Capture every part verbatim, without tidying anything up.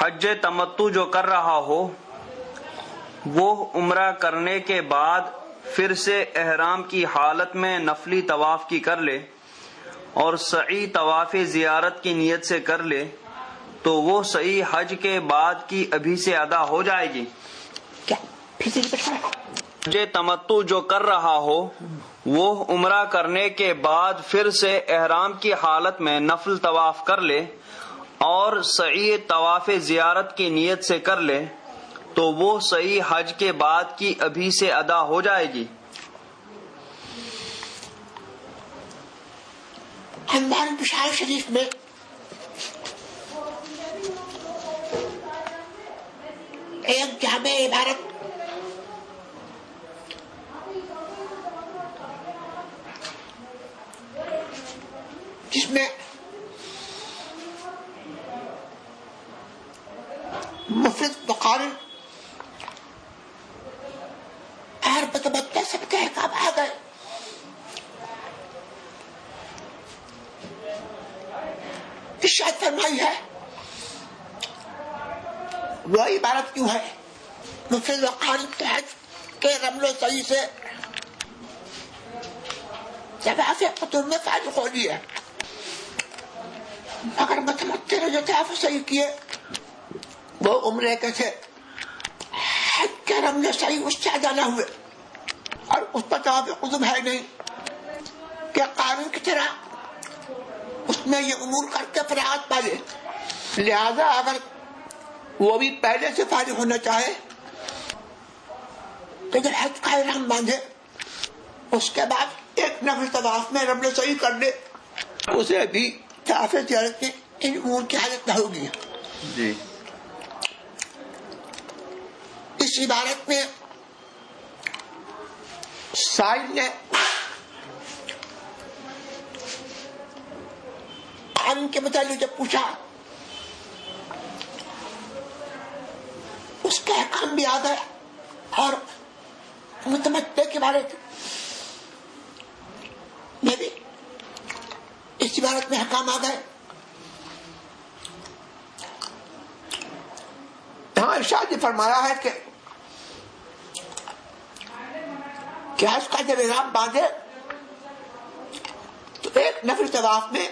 حج تمتع جو کر رہا ہو وہ عمرہ کرنے کے بعد پھر سے احرام کی حالت میں نفلی طواف کی کر لے اور سعی طواف زیارت کی نیت سے کر لے تو وہ سعی حج کے بعد کی ابھی سے ادا ہو جائے گی۔ حج تمتع جو کر رہا ہو وہ عمرہ کرنے کے بعد پھر سے احرام کی حالت میں نفل طواف کر لے اور سعی طواف زیارت کی نیت سے کر لے تو وہ سعی حج کے بعد کی ابھی سے ادا ہو جائے گی۔ ہمارے بشار شریف میں ایک جامع عبارت جس میں مفرد مقارن ہر متمتع سب کے احکام آ گئے۔ ارشاد فرمائی ہے وہ عبارت کیوں ہے مفرد مقارن تحت کے رمل و سعی سے طواف قدوم میں فارغ ہو گئی ہے، اگر متمتع نے جو طواف صحیح کیے وہ عمرے کے تھے، حج کے رمل صحیح اس سے ادا نہ ہوئے اور اس پر طواف قدوم ہے نہیں کہ قانون کی طرح اس میں یہ امور کر کے فراغت پالے، لہذا اگر وہ بھی پہلے سے فارغ ہونا چاہے تو جب حج کا احرام باندھے اس کے بعد ایک نفل طواف میں رمل صحیح کر لے اسے بھی طواف زیارت میں ان امور کی حاجت نہ ہوگی۔ جی اس عبارت میں سائل نے قانون کے متعلق جب پوچھا اس کا احکام بھی آ گیا اور متمتع کے بارے میں بھی اس عبارت میں احکام آ گئے۔ یہاں ارشاد نے فرمایا ہے کہ کہ حج کا جب احرام باندھے تو ایک نفل طواف میں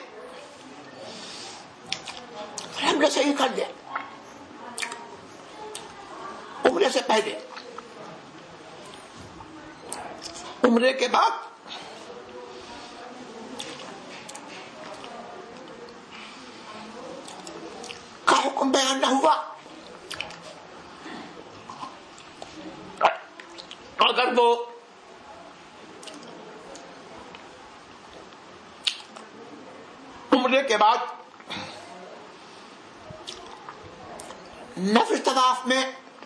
رمل صحیح کر دے عمرے سے پہلے، عمرے کے بعد کا حکم بیان نہ ہوا، اگر وہ عمرے کے بعد نفل طواف میں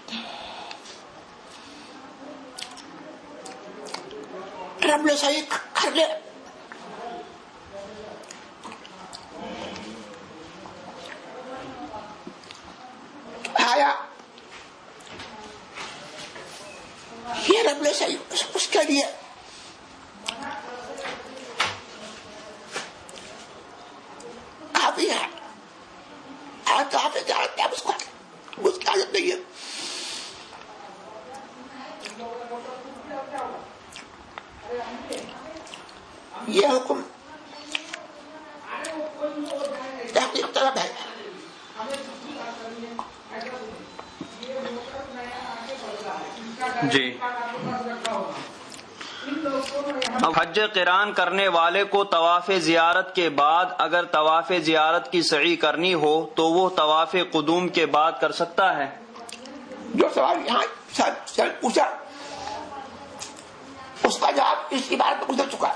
رمل صحیح کر لے آیا یہ رمل صحیح اس کے لیے کافی ہے، آپ جانتے ہیں اس کو اس کی عادت نہیں ہے۔ یہ حکم تحقیق طلب ہے۔ جی اب حج قران کرنے والے کو طواف زیارت کے بعد اگر طواف زیارت کی سعی کرنی ہو تو وہ طواف قدوم کے بعد کر سکتا ہے؟ جو سوال یہاں پوچھا اس کا جواب اس عبارت میں گزر چکا ہے۔